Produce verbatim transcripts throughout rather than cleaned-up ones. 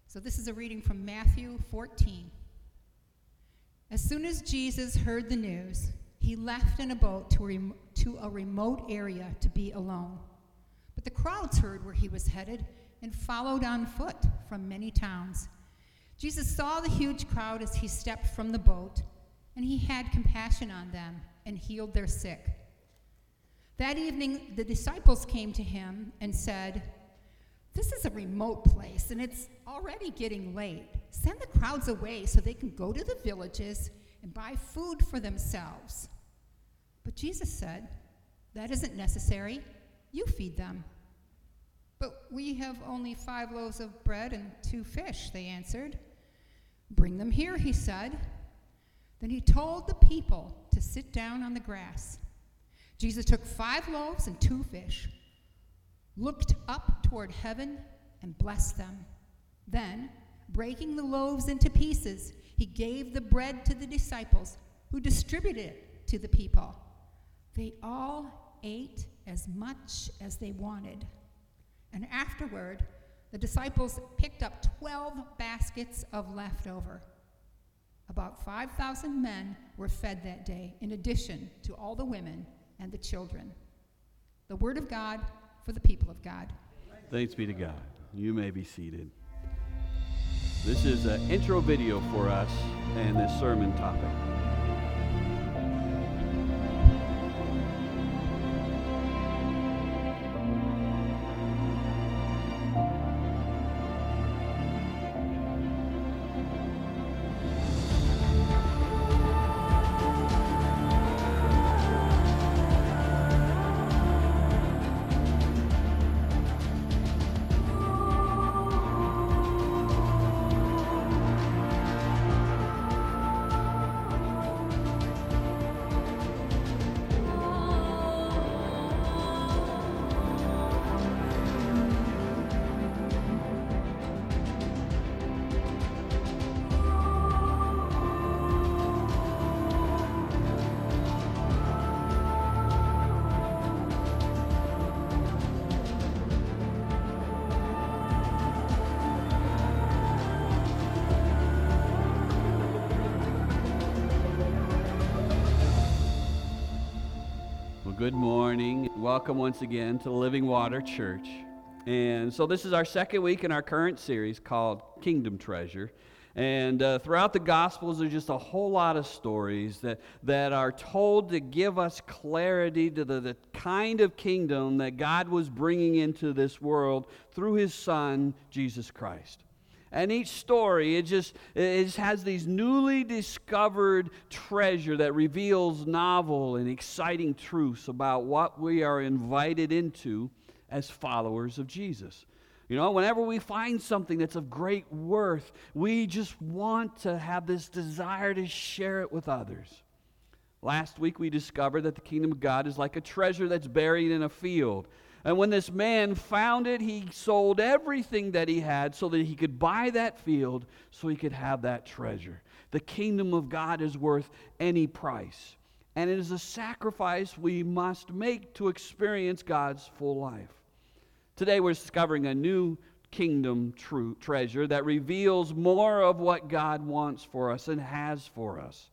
So this is a reading from Matthew fourteen. As soon as Jesus heard the news, he left in a boat to, rem- to a remote area to be alone. But the crowds heard where he was headed and followed on foot from many towns. Jesus saw the huge crowd as he stepped from the boat, and he had compassion on them and healed their sick. That evening, the disciples came to him and said, "This is a remote place, and it's already getting late. Send the crowds away so they can go to the villages and buy food for themselves." But Jesus said, "That isn't necessary. You feed them." "But we have only five loaves of bread and two fish," they answered. "Bring them here," he said. Then he told the people to sit down on the grass. Jesus took five loaves and two fish, looked up toward heaven, and blessed them. Then, breaking the loaves into pieces, he gave the bread to the disciples, who distributed it to the people. They all ate as much as they wanted. And afterward, the disciples picked up twelve baskets of leftover. About five thousand men were fed that day, in addition to all the women and the children. The word of God for the people of God. Thanks be to God. You may be seated. This is an intro video for us and this sermon topic. Good morning. Welcome once again to Living Water Church. And so this is our second week in our current series called Kingdom Treasure. And uh, throughout the Gospels, there's just a whole lot of stories that, that are told to give us clarity to the, the kind of kingdom that God was bringing into this world through His Son, Jesus Christ. And each story, it just, it just has these newly discovered treasure that reveals novel and exciting truths about what we are invited into as followers of Jesus. You know, whenever we find something that's of great worth, we just want to have this desire to share it with others. Last week we discovered that the kingdom of God is like a treasure that's buried in a field. And when this man found it, he sold everything that he had so that he could buy that field so he could have that treasure. The kingdom of God is worth any price. And it is a sacrifice we must make to experience God's full life. Today we're discovering a new kingdom true treasure that reveals more of what God wants for us and has for us.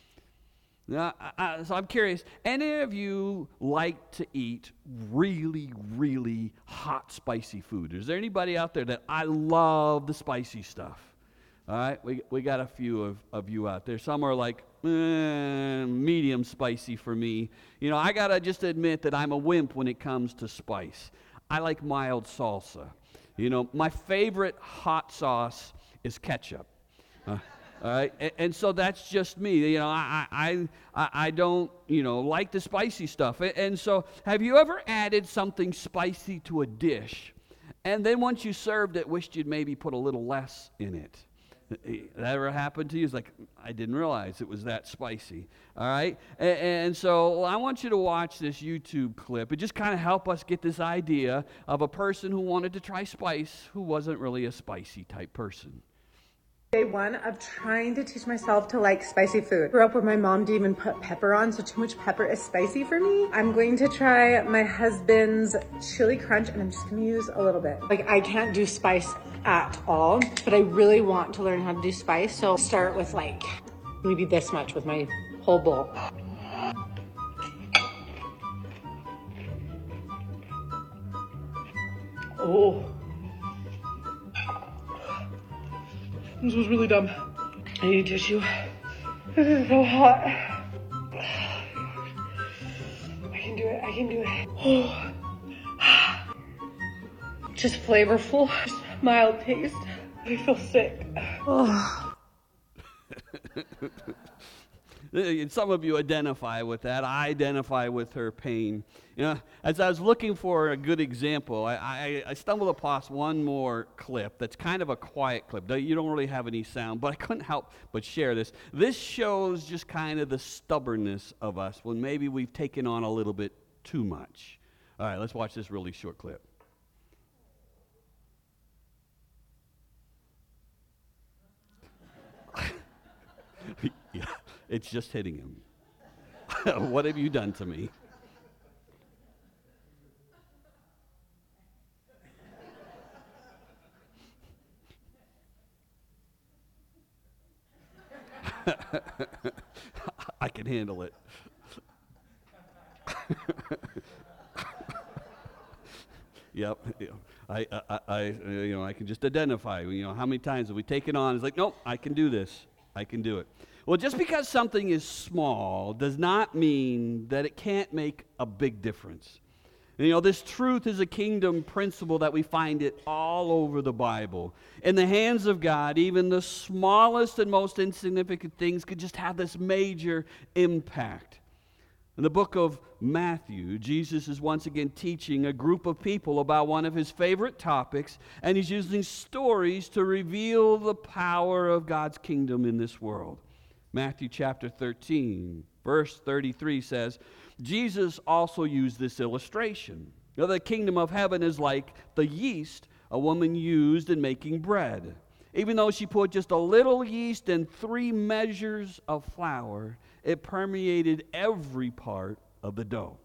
Now, I, so I'm curious, any of you like to eat really, really hot, spicy food? Is there anybody out there that I love the spicy stuff? All right, we we got a few of, of you out there. Some are like, eh, medium spicy for me. You know, I got to just admit that I'm a wimp when it comes to spice. I like mild salsa. You know, my favorite hot sauce is ketchup. Uh, All right, and, and so that's just me. You know, I, I I I don't you know like the spicy stuff. And so, have you ever added something spicy to a dish, and then once you served it, wished you'd maybe put a little less in it? That ever happened to you? It's like, I didn't realize it was that spicy. All right, and, and so I want you to watch this YouTube clip. It just kind of help us get this idea of a person who wanted to try spice who wasn't really a spicy type person. Day one of trying to teach myself to like spicy food. Grew up with my mom didn't even put pepper on, so too much pepper is spicy for me. I'm going to try my husband's chili crunch, and I'm just gonna use a little bit. Like, I can't do spice at all, but I really want to learn how to do spice. So I'll start with like maybe this much with my whole bowl. Oh, this was really dumb. I need tissue. This is so hot. I can do it. I can do it. Oh. Just flavorful, just mild taste. I feel sick. Oh. Some of you identify with that. I identify with her pain. You know, as I was looking for a good example, I, I, I stumbled upon one more clip that's kind of a quiet clip. You don't really have any sound, but I couldn't help but share this. This shows just kind of the stubbornness of us when maybe we've taken on a little bit too much. All right, let's watch this really short clip. Yeah, it's just hitting him. What have you done to me? I can handle it. Yep. I, I, I, you know, I can just identify. You know, how many times have we taken on? It's like, nope, I can do this. I can do it. Well, just because something is small does not mean that it can't make a big difference. You know, this truth is a kingdom principle that we find it all over the Bible. In the hands of God, even the smallest and most insignificant things could just have this major impact. In the book of Matthew, Jesus is once again teaching a group of people about one of his favorite topics, and he's using stories to reveal the power of God's kingdom in this world. Matthew chapter thirteen, verse thirty-three says, Jesus also used this illustration. You know, the kingdom of heaven is like the yeast a woman used in making bread. Even though she put just a little yeast in three measures of flour, it permeated every part of the dough.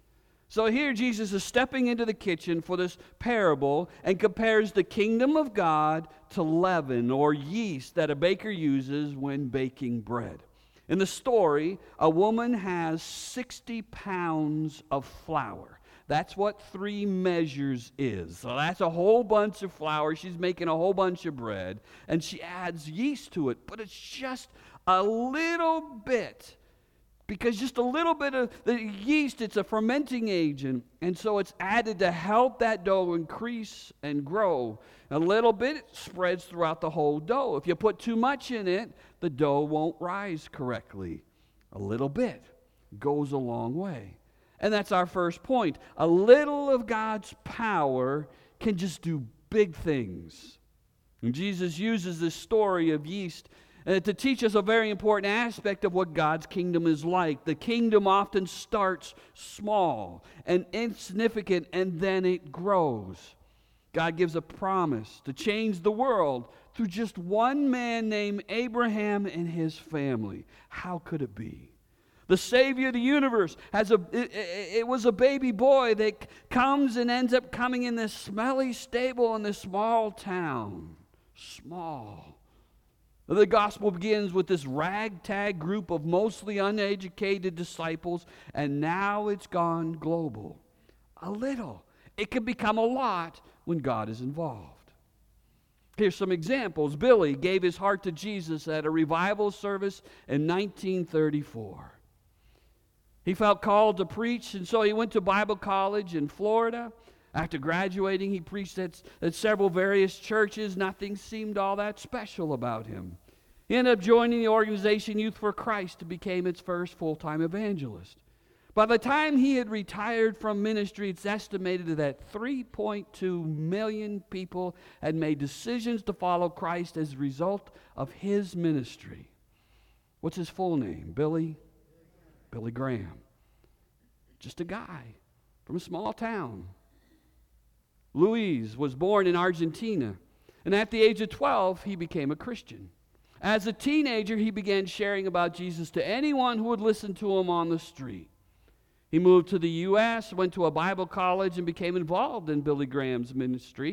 So here Jesus is stepping into the kitchen for this parable and compares the kingdom of God to leaven or yeast that a baker uses when baking bread. In the story, a woman has sixty pounds of flour. That's what three measures is. So that's a whole bunch of flour. She's making a whole bunch of bread, and she adds yeast to it, but it's just a little bit. Because just a little bit of the yeast, it's a fermenting agent, and so it's added to help that dough increase and grow. A little bit it spreads throughout the whole dough. If you put too much in it, the dough won't rise correctly. A little bit goes a long way. And that's our first point. A little of God's power can just do big things. And Jesus uses this story of yeast Uh, to teach us a very important aspect of what God's kingdom is like. The kingdom often starts small and insignificant, and then it grows. God gives a promise to change the world through just one man named Abraham and his family. How could it be? The Savior of the universe has a, it, it was a baby boy that comes and ends up coming in this smelly stable in this small town. Small. The gospel begins with this ragtag group of mostly uneducated disciples, and now it's gone global. A little. It can become a lot when God is involved. Here's some examples. Billy gave his heart to Jesus at a revival service in nineteen thirty-four. He felt called to preach, and so he went to Bible college in Florida. After graduating, he preached at, at several various churches. Nothing seemed all that special about him. He ended up joining the organization Youth for Christ and became its first full-time evangelist. By the time he had retired from ministry, it's estimated that three point two million people had made decisions to follow Christ as a result of his ministry. What's his full name? Billy? Billy Graham. Just a guy from a small town. Luis was born in Argentina, and at the age of twelve, he became a Christian. As a teenager, he began sharing about Jesus to anyone who would listen to him on the street. He moved to the U S, went to a Bible college, and became involved in Billy Graham's ministry.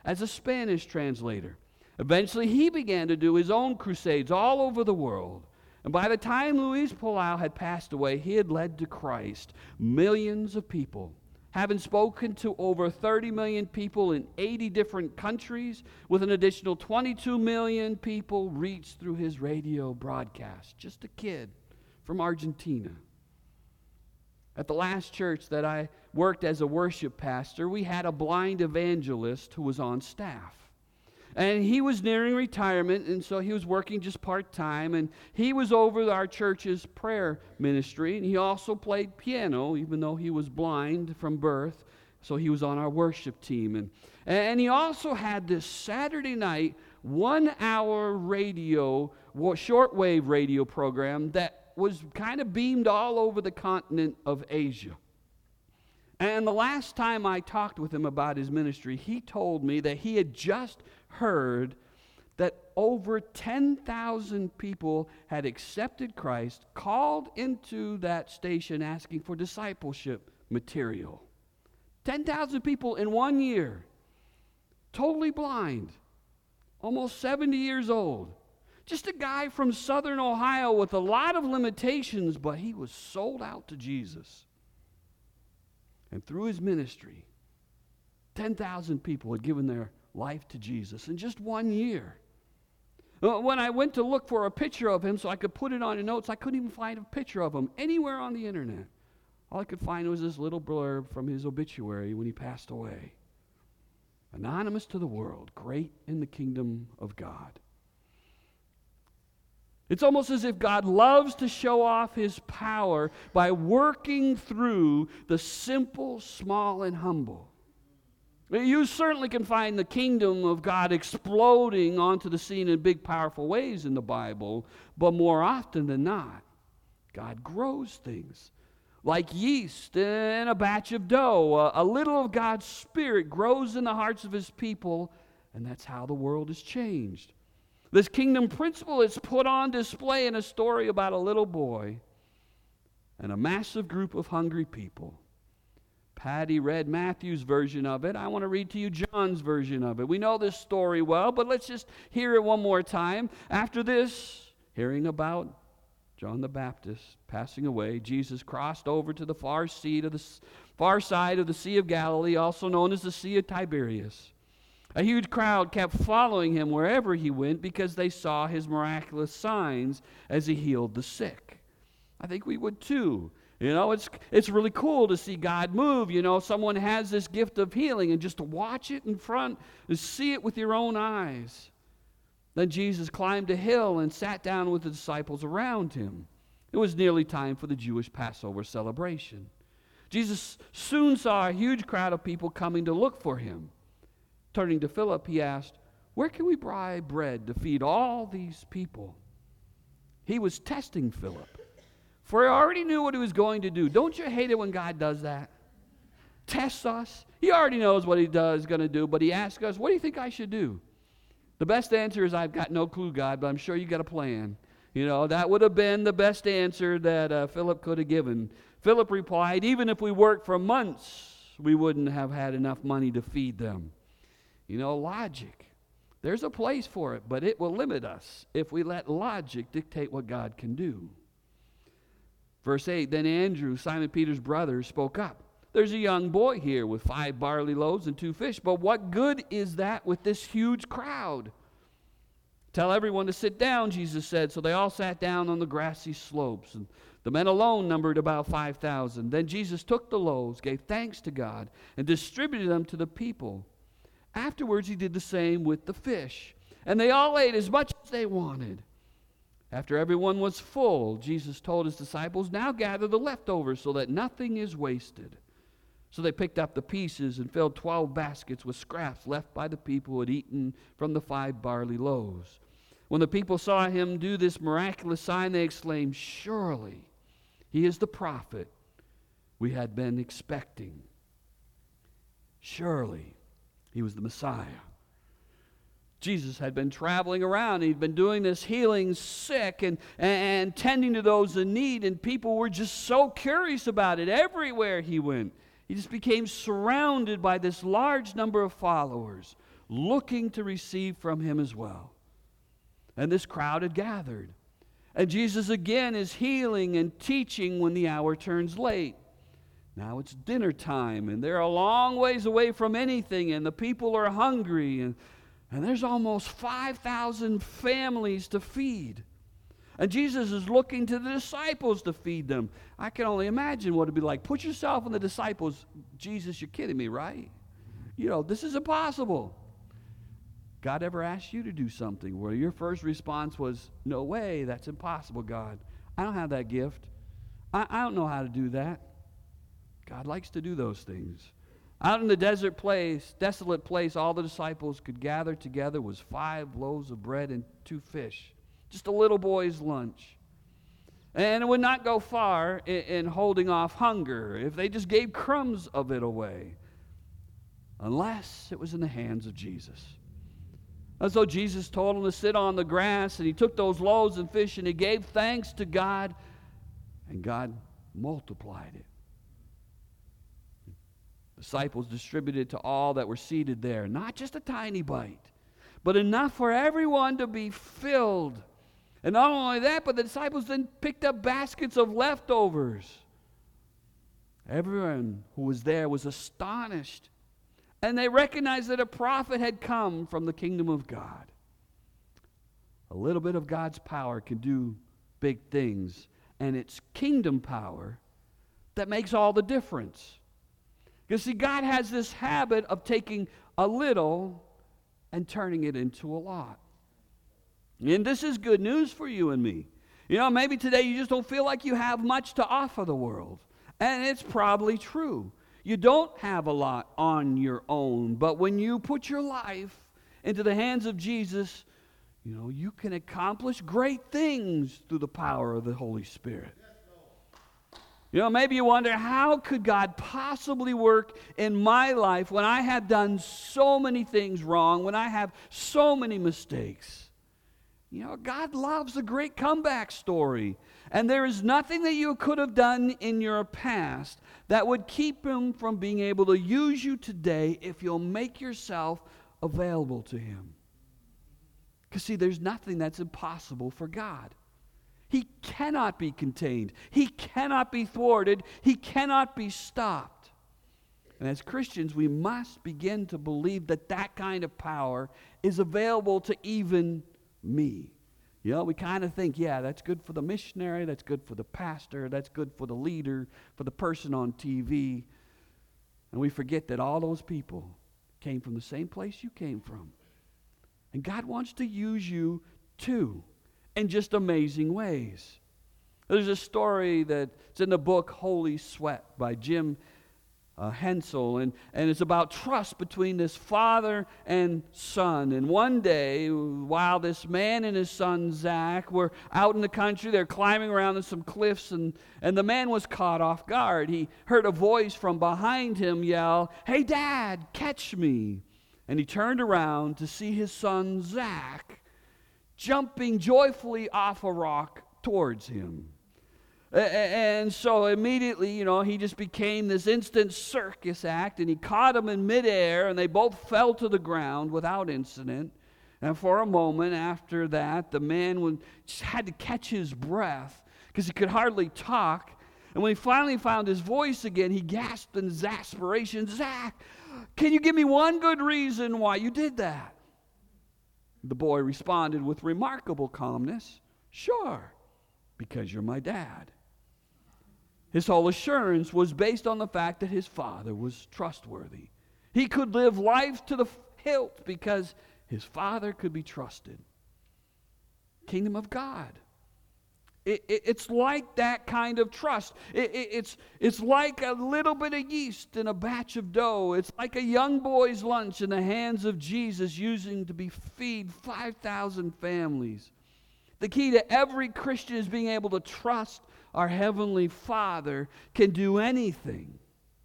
as a Spanish translator. Eventually, he began to do his own crusades all over the world. And by the time Luis Palau had passed away, he had led to Christ millions of people, having spoken to over thirty million people in eighty different countries, with an additional twenty-two million people reached through his radio broadcast. Just a kid from Argentina. At the last church that I worked as a worship pastor, we had a blind evangelist who was on staff. And he was nearing retirement, and so he was working just part-time, and he was over our church's prayer ministry, and he also played piano, even though he was blind from birth, so he was on our worship team. And, and he also had this Saturday night, one-hour radio, shortwave radio program that was kind of beamed all over the continent of Asia. And the last time I talked with him about his ministry, he told me that he had just heard that over ten thousand people had accepted Christ, called into that station asking for discipleship material. ten thousand people in one year, totally blind, almost seventy years old. Just a guy from southern Ohio with a lot of limitations, but he was sold out to Jesus. And through his ministry, ten thousand people had given their life to Jesus in just one year. When I went to look for a picture of him so I could put it on the notes, I couldn't even find a picture of him anywhere on the internet. All I could find was this little blurb from his obituary when he passed away. Anonymous to the world, great in the kingdom of God. It's almost as if God loves to show off his power by working through the simple, small, and humble. You certainly can find the kingdom of God exploding onto the scene in big, powerful ways in the Bible, but more often than not, God grows things. Like yeast in a batch of dough, a little of God's Spirit grows in the hearts of his people, and that's how the world is changed. This kingdom principle is put on display in a story about a little boy and a massive group of hungry people. Patty read Matthew's version of it. I want to read to you John's version of it. We know this story well, but let's just hear it one more time. After this, hearing about John the Baptist passing away, Jesus crossed over to the far side of the far side of the Sea of Galilee, also known as the Sea of Tiberias. A huge crowd kept following him wherever he went because they saw his miraculous signs as he healed the sick. I think we would too. You know, it's it's really cool to see God move. You know, someone has this gift of healing, and just to watch it in front, to see it with your own eyes. Then Jesus climbed a hill and sat down with the disciples around him. It was nearly time for the Jewish Passover celebration. Jesus soon saw a huge crowd of people coming to look for him. Turning to Philip, he asked, "Where can we buy bread to feed all these people?" He was testing Philip, for he already knew what he was going to do. Don't you hate it when God does that? Tests us. He already knows what he does going to do, but he asks us, "What do you think I should do?" The best answer is, "I've got no clue, God, but I'm sure you got a plan." You know, that would have been the best answer that uh, Philip could have given. Philip replied, "Even if we worked for months, we wouldn't have had enough money to feed them." You know, logic. There's a place for it, but it will limit us if we let logic dictate what God can do. Verse eight, then Andrew, Simon Peter's brother, spoke up. "There's a young boy here with five barley loaves and two fish, but what good is that with this huge crowd?" "Tell everyone to sit down," Jesus said. So they all sat down on the grassy slopes, and the men alone numbered about five thousand. Then Jesus took the loaves, gave thanks to God, and distributed them to the people. Afterwards, he did the same with the fish, and they all ate as much as they wanted. After everyone was full, Jesus told his disciples, "Now gather the leftovers so that nothing is wasted." So they picked up the pieces and filled twelve baskets with scraps left by the people who had eaten from the five barley loaves. When the people saw him do this miraculous sign, they exclaimed, "Surely he is the prophet we had been expecting." Surely he was the Messiah. Jesus had been traveling around. He'd been doing this healing sick and, and tending to those in need, and people were just so curious about it. Everywhere he went, he just became surrounded by this large number of followers, looking to receive from him as well. And this crowd had gathered. And Jesus again is healing and teaching when the hour turns late. Now it's dinner time, and they're a long ways away from anything, and the people are hungry, and, and there's almost five thousand families to feed. And Jesus is looking to the disciples to feed them. I can only imagine what it'd be like. Put yourself in the disciples. Jesus, you're kidding me, right? You know, this is impossible. God ever asked you to do something where your first response was, no way, that's impossible, God. I don't have that gift. I, I don't know how to do that. God likes to do those things. Out in the desert place, desolate place, all the disciples could gather together was five loaves of bread and two fish. Just a little boy's lunch. And it would not go far in, in holding off hunger if they just gave crumbs of it away, unless it was in the hands of Jesus. And so Jesus told them to sit on the grass, and he took those loaves and fish, and he gave thanks to God, and God multiplied it. Disciples distributed to all that were seated there, not just a tiny bite, but enough for everyone to be filled. And not only that, but the disciples then picked up baskets of leftovers. Everyone who was there was astonished, and they recognized that a prophet had come from the kingdom of God. A little bit of God's power can do big things, and it's kingdom power that makes all the difference. Because, see, God has this habit of taking a little and turning it into a lot. And this is good news for you and me. You know, maybe today you just don't feel like you have much to offer the world. And it's probably true. You don't have a lot on your own. But when you put your life into the hands of Jesus, you know, you can accomplish great things through the power of the Holy Spirit. You know, maybe you wonder, how could God possibly work in my life when I have done so many things wrong, when I have so many mistakes? You know, God loves a great comeback story. And there is nothing that you could have done in your past that would keep him from being able to use you today if you'll make yourself available to him. Because, see, there's nothing that's impossible for God. He cannot be contained. He cannot be thwarted. He cannot be stopped. And as Christians, we must begin to believe that that kind of power is available to even me. You know, we kind of think, yeah, that's good for the missionary, that's good for the pastor, that's good for the leader, for the person on T V. And we forget that all those people came from the same place you came from. And God wants to use you too, in just amazing ways. There's a story that's in the book Holy Sweat by Jim uh, Hensel, and, and it's about trust between this father and son. And one day, while this man and his son Zach were out in the country, they're climbing around some cliffs, and, and the man was caught off guard. He heard a voice from behind him yell, "Hey, Dad, catch me." And he turned around to see his son Zach jumping joyfully off a rock towards him. And so immediately, you know, he just became this instant circus act, and he caught him in midair, and they both fell to the ground without incident. And for a moment after that, the man would, just had to catch his breath because he could hardly talk. And when he finally found his voice again, he gasped in exasperation, "Zach, can you give me one good reason why you did that?" The boy responded with remarkable calmness, "Sure, because you're my dad." His whole assurance was based on the fact that his father was trustworthy. He could live life to the hilt because his father could be trusted. Kingdom of God. It, it, it's like that kind of trust. It, it, it's, it's like a little bit of yeast in a batch of dough. It's like a young boy's lunch in the hands of Jesus, using to be feed five thousand families. The key to every Christian is being able to trust our Heavenly Father can do anything,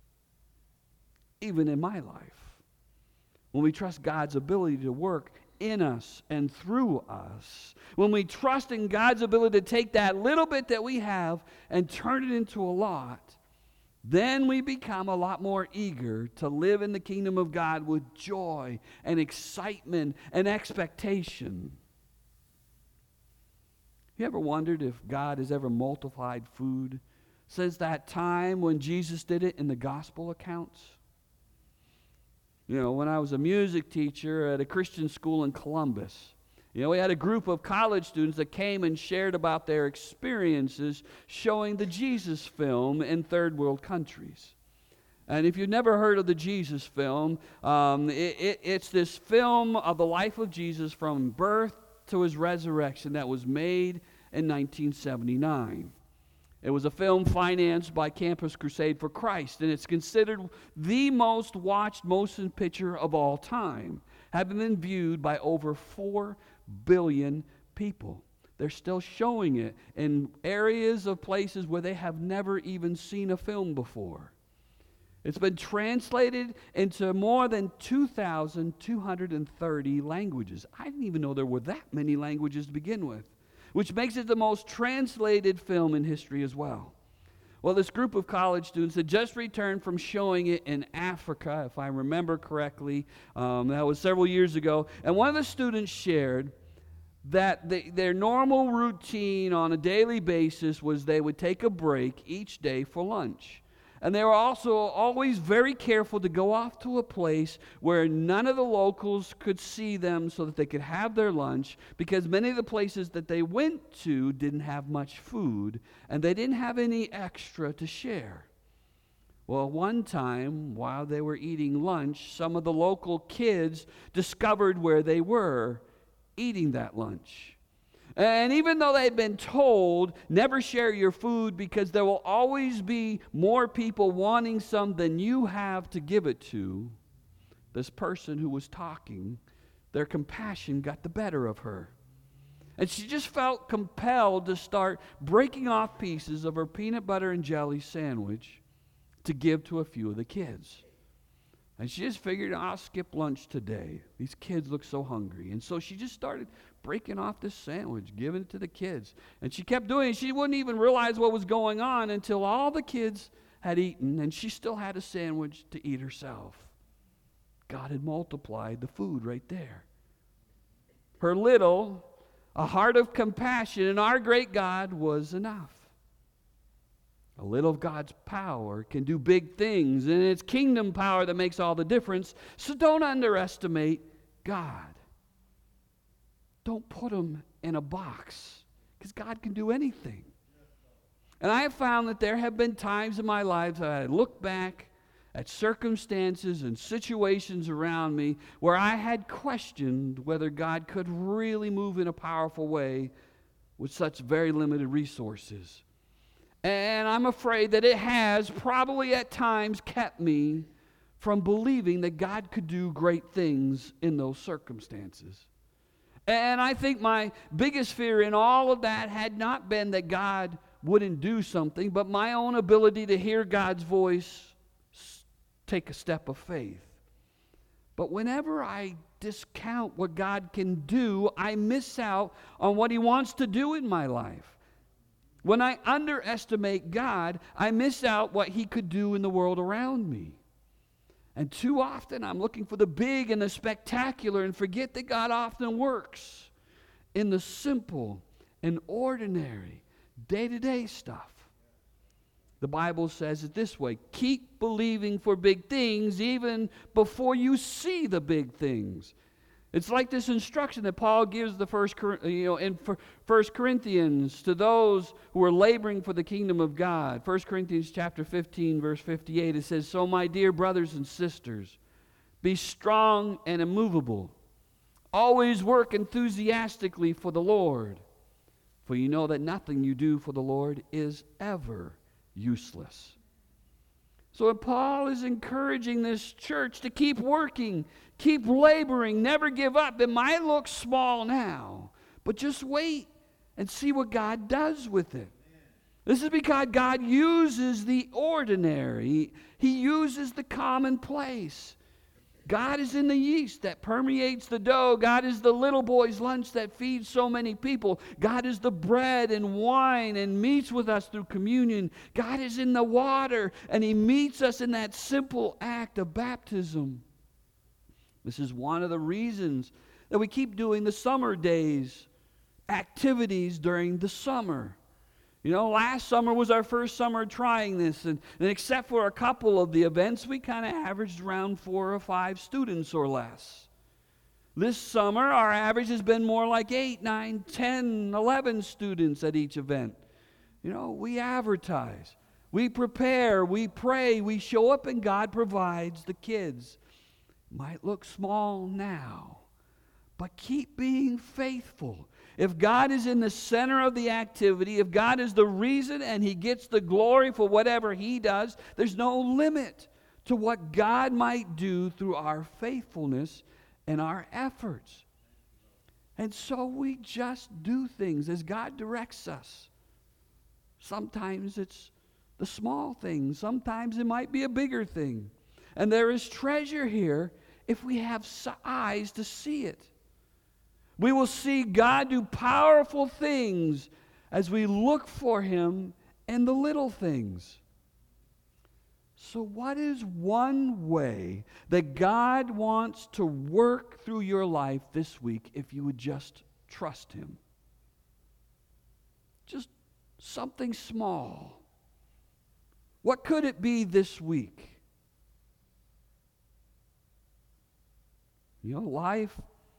even in my life. When we trust God's ability to work in us and through us, when we trust in God's ability to take that little bit that we have and turn it into a lot, then we become a lot more eager to live in the kingdom of God with joy and excitement and expectation. You ever wondered if God has ever multiplied food since that time when Jesus did it in the gospel accounts? You know, when I was a music teacher at a Christian school in Columbus, you know, we had a group of college students that came and shared about their experiences showing the Jesus film in third world countries. And if you've never heard of the Jesus film, um, it, it, it's this film of the life of Jesus from birth to his resurrection that was made in nineteen seventy-nine. It was a film financed by Campus Crusade for Christ, and it's considered the most watched motion picture of all time, having been viewed by over four billion people. They're still showing it in areas of places where they have never even seen a film before. It's been translated into more than two thousand two hundred thirty languages. I didn't even know there were that many languages to begin with, which makes it the most translated film in history as well. Well, this group of college students had just returned from showing it in Africa, if I remember correctly. Um, that was several years ago. And one of the students shared that they, their normal routine on a daily basis was they would take a break each day for lunch. And they were also always very careful to go off to a place where none of the locals could see them so that they could have their lunch, because many of the places that they went to didn't have much food, and they didn't have any extra to share. Well, one time, while they were eating lunch, some of the local kids discovered where they were eating that lunch. And even though they'd been told, never share your food because there will always be more people wanting some than you have to give it to, this person who was talking, their compassion got the better of her. And she just felt compelled to start breaking off pieces of her peanut butter and jelly sandwich to give to a few of the kids. And she just figured, I'll skip lunch today. These kids look so hungry. And so she just started breaking off this sandwich, giving it to the kids. And she kept doing it. She wouldn't even realize what was going on until all the kids had eaten, and she still had a sandwich to eat herself. God had multiplied the food right there. Her little, a heart of compassion in our great God was enough. A little of God's power can do big things, and it's kingdom power that makes all the difference. So don't underestimate God. Don't put him in a box, because God can do anything. And I have found that there have been times in my life that I look back at circumstances and situations around me where I had questioned whether God could really move in a powerful way with such very limited resources. And I'm afraid that it has probably at times kept me from believing that God could do great things in those circumstances. And I think my biggest fear in all of that had not been that God wouldn't do something, but my own ability to hear God's voice take a step of faith. But whenever I discount what God can do, I miss out on what he wants to do in my life. When I underestimate God, I miss out what he could do in the world around me. And too often I'm looking for the big and the spectacular and forget that God often works in the simple and ordinary day-to-day stuff. The Bible says it this way: keep believing for big things even before you see the big things. It's like this instruction that Paul gives the first, you know, in First Corinthians to those who are laboring for the kingdom of God. First Corinthians chapter fifteen, verse fifty-eight, it says, "So my dear brothers and sisters, be strong and immovable. Always work enthusiastically for the Lord, for you know that nothing you do for the Lord is ever useless." So Paul is encouraging this church to keep working, keep laboring, never give up. It might look small now, but just wait and see what God does with it. This is because God uses the ordinary. He uses the commonplace. God is in the yeast that permeates the dough. God is the little boy's lunch that feeds so many people. God is the bread and wine and meets with us through communion. God is in the water, and He meets us in that simple act of baptism. This is one of the reasons that we keep doing the summer days, activities during the summer. You know, last summer was our first summer trying this, and, and except for a couple of the events, we kind of averaged around four or five students or less. This summer, our average has been more like eight, nine, ten, eleven students at each event. You know, we advertise, we prepare, we pray, we show up, and God provides the kids. Might look small now, but keep being faithful. If God is in the center of the activity, if God is the reason and He gets the glory for whatever He does, there's no limit to what God might do through our faithfulness and our efforts. And so we just do things as God directs us. Sometimes it's the small things. Sometimes it might be a bigger thing. And there is treasure here if we have eyes to see it. We will see God do powerful things as we look for Him in the little things. So what is one way that God wants to work through your life this week if you would just trust Him? Just something small. What could it be this week? You know, life,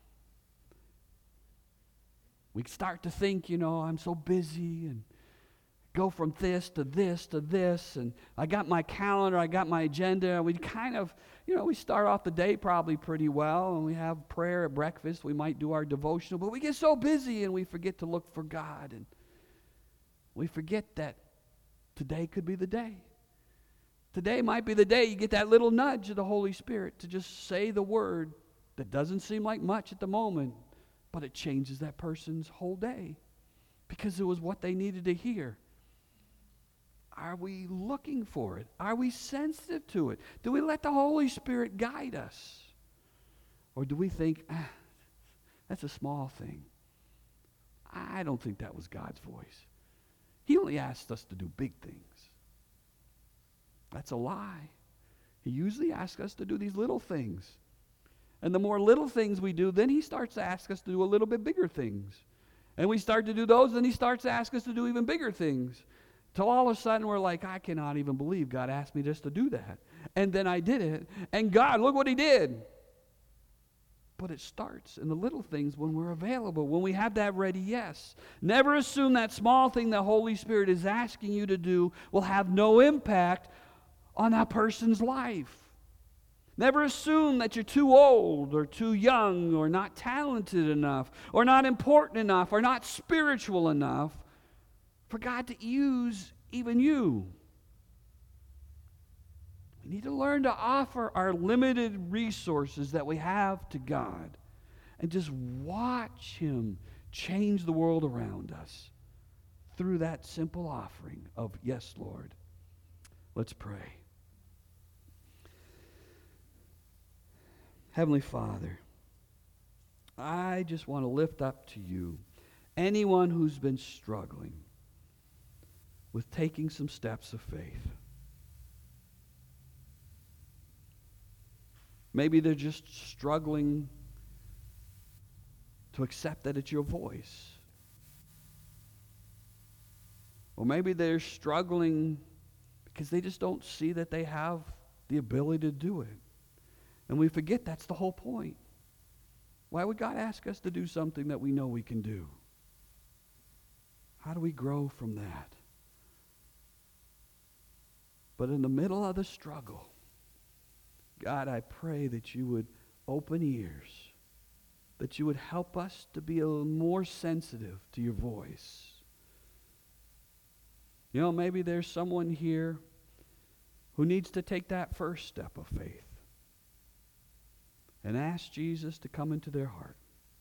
we start to think, you know, I'm so busy and go from this to this to this, and I got my calendar, I got my agenda. We kind of, you know, we start off the day probably pretty well, and we have prayer at breakfast. We might do our devotional, but we get so busy and we forget to look for God, and we forget that today could be the day. Today might be the day you get that little nudge of the Holy Spirit to just say the word that doesn't seem like much at the moment, but it changes that person's whole day because it was what they needed to hear. Are we looking for it? Are we sensitive to it? Do we let the Holy Spirit guide us? Or do we think, ah, that's a small thing? I don't think that was God's voice. He only asked us to do big things. That's a lie. He usually asks us to do these little things. And the more little things we do, then He starts to ask us to do a little bit bigger things. And we start to do those, then He starts to ask us to do even bigger things. Till all of a sudden we're like, I cannot even believe God asked me just to do that. And then I did it. And God, look what He did. But it starts in the little things when we're available, when we have that ready yes. Never assume that small thing the Holy Spirit is asking you to do will have no impact on that person's life. Never assume that you're too old or too young or not talented enough or not important enough or not spiritual enough for God to use even you. We need to learn to offer our limited resources that we have to God and just watch Him change the world around us through that simple offering of, yes, Lord. Let's pray. Heavenly Father, I just want to lift up to You anyone who's been struggling with taking some steps of faith. Maybe they're just struggling to accept that it's Your voice. Or maybe they're struggling because they just don't see that they have the ability to do it. And we forget that's the whole point. Why would God ask us to do something that we know we can do? How do we grow from that? But in the middle of the struggle, God, I pray that You would open ears, that You would help us to be a little more sensitive to Your voice. You know, maybe there's someone here who needs to take that first step of faith and ask Jesus to come into their heart.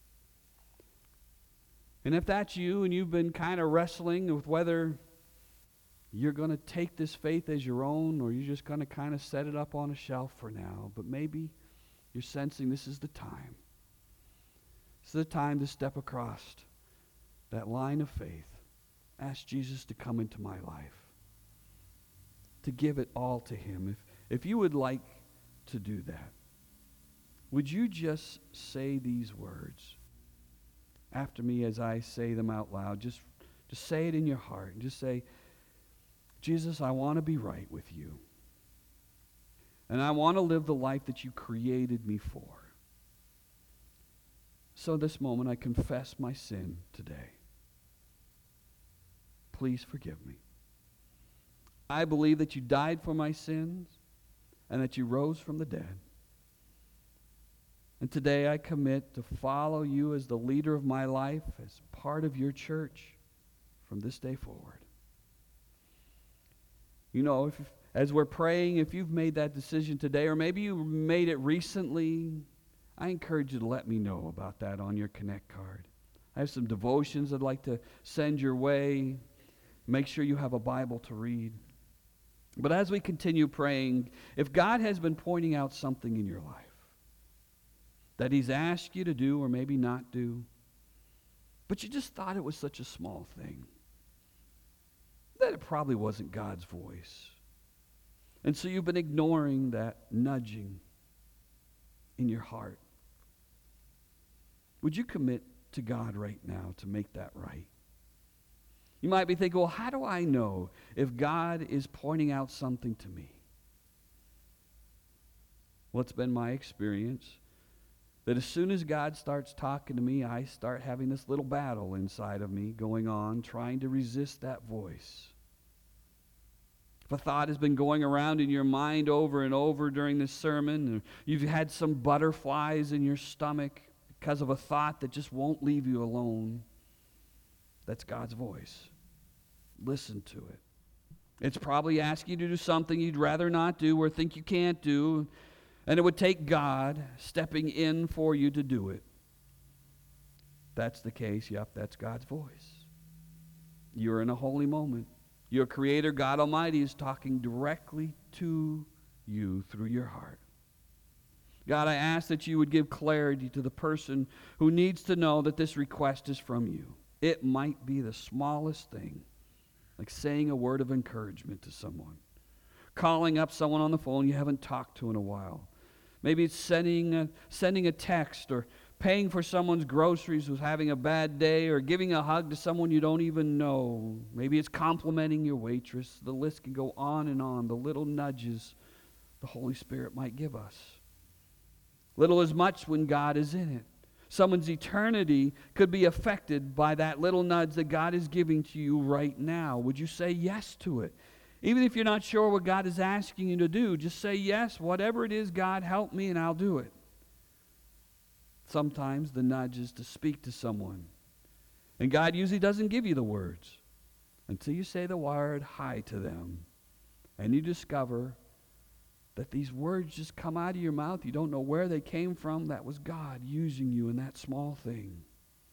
And if that's you and you've been kind of wrestling with whether you're going to take this faith as your own or you're just going to kind of set it up on a shelf for now, but maybe you're sensing this is the time. This is the time to step across that line of faith. Ask Jesus to come into my life, to give it all to him. If, if you would like to do that, would you just say these words after me as I say them out loud? Just, just say it in your heart and just say, Jesus, I want to be right with you. And I want to live the life that you created me for. So this moment I confess my sin today. Please forgive me. I believe that you died for my sins and that you rose from the dead. And today I commit to follow you as the leader of my life, as part of your church from this day forward. You know, if, as we're praying, if you've made that decision today, or maybe you made it recently, I encourage you to let me know about that on your Connect card. I have some devotions I'd like to send your way. Make sure you have a Bible to read. But as we continue praying, if God has been pointing out something in your life that he's asked you to do or maybe not do, but you just thought it was such a small thing, that it probably wasn't God's voice. And so you've been ignoring that nudging in your heart. Would you commit to God right now to make that right? You might be thinking, well, how do I know if God is pointing out something to me? Well, it's been my experience that as soon as God starts talking to me, I start having this little battle inside of me going on, trying to resist that voice. If a thought has been going around in your mind over and over during this sermon, or you've had some butterflies in your stomach because of a thought that just won't leave you alone, that's God's voice. Listen to it. It's probably asking you to do something you'd rather not do or think you can't do, and it would take God stepping in for you to do it. If that's the case, yep, that's God's voice. You're in a holy moment. Your Creator, God Almighty, is talking directly to you through your heart. God, I ask that you would give clarity to the person who needs to know that this request is from you. It might be the smallest thing, like saying a word of encouragement to someone, calling up someone on the phone you haven't talked to in a while. Maybe it's sending a, sending a text, or paying for someone's groceries who's having a bad day, or giving a hug to someone you don't even know. Maybe it's complimenting your waitress. The list can go on and on, the little nudges the Holy Spirit might give us. Little is much when God is in it. Someone's eternity could be affected by that little nudge that God is giving to you right now. Would you say yes to it? Even if you're not sure what God is asking you to do, just say yes. Whatever it is, God, help me and I'll do it. Sometimes the nudge is to speak to someone. And God usually doesn't give you the words until you say the word hi to them. And you discover that these words just come out of your mouth. You don't know where they came from. That was God using you in that small thing.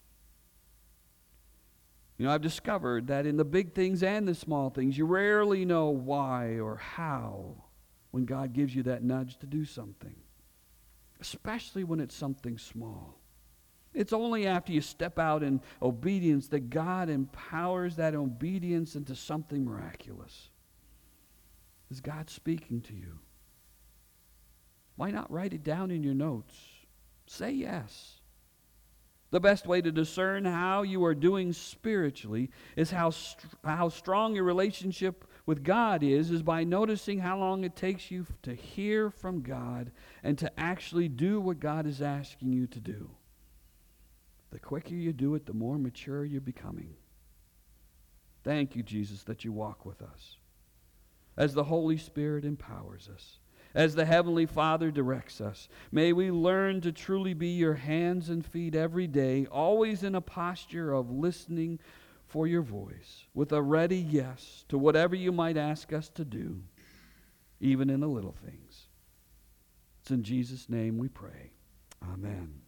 You know, I've discovered that in the big things and the small things, you rarely know why or how when God gives you that nudge to do something, especially when it's something small. It's only after you step out in obedience that God empowers that obedience into something miraculous. Is God speaking to you? Why not write it down in your notes? Say yes. The best way to discern how you are doing spiritually is how, st- how strong your relationship with God is, is by noticing how long it takes you to hear from God and to actually do what God is asking you to do. The quicker you do it, the more mature you're becoming. Thank you, Jesus, that you walk with us as the Holy Spirit empowers us. As the Heavenly Father directs us, may we learn to truly be your hands and feet every day, always in a posture of listening for your voice, with a ready yes to whatever you might ask us to do, even in the little things. It's in Jesus' name we pray. Amen.